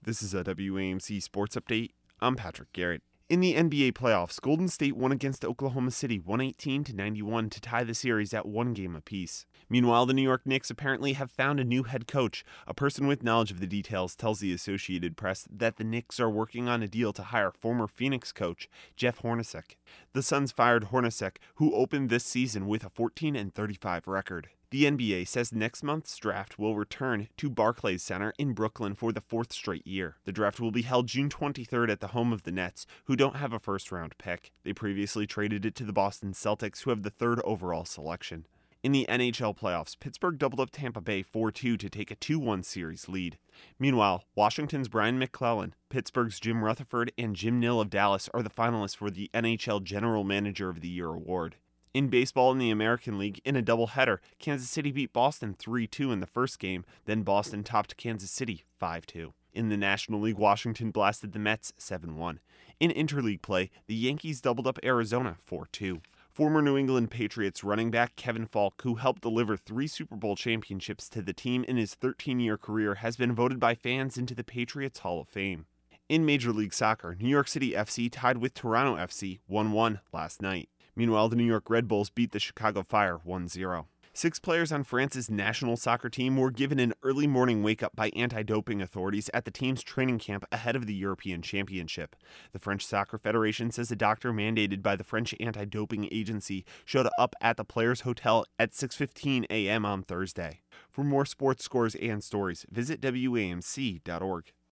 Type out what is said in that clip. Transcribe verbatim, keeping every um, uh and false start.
This is a W A M C Sports Update. I'm Patrick Garrett. In the N B A playoffs, Golden State won against Oklahoma City one eighteen to ninety-one to tie the series at one game apiece. Meanwhile, the New York Knicks apparently have found a new head coach. A person with knowledge of the details tells the Associated Press that the Knicks are working on a deal to hire former Phoenix coach Jeff Hornacek. The Suns fired Hornacek, who opened this season with a fourteen and thirty-five record. The N B A says next month's draft will return to Barclays Center in Brooklyn for the fourth straight year. The draft will be held June twenty-third at the home of the Nets, who don't have a first-round pick. They previously traded it to the Boston Celtics, who have the third overall selection. In the N H L playoffs, Pittsburgh doubled up Tampa Bay four two to take a two one series lead. Meanwhile, Washington's Brian McClellan, Pittsburgh's Jim Rutherford, and Jim Nill of Dallas are the finalists for the N H L General Manager of the Year award. In baseball in the American League, in a doubleheader, Kansas City beat Boston three two in the first game, then Boston topped Kansas City five two. In the National League, Washington blasted the Mets seven one. In interleague play, the Yankees doubled up Arizona four two. Former New England Patriots running back Kevin Falk, who helped deliver three Super Bowl championships to the team in his thirteen-year career, has been voted by fans into the Patriots Hall of Fame. In Major League Soccer, New York City F C tied with Toronto F C one one last night. Meanwhile, the New York Red Bulls beat the Chicago Fire one zero. Six players on France's national soccer team were given an early morning wake-up by anti-doping authorities at the team's training camp ahead of the European Championship. The French Soccer Federation says a doctor mandated by the French anti-doping agency showed up at the players' hotel at six fifteen a.m. on Thursday. For more sports scores and stories, visit W A M C dot org.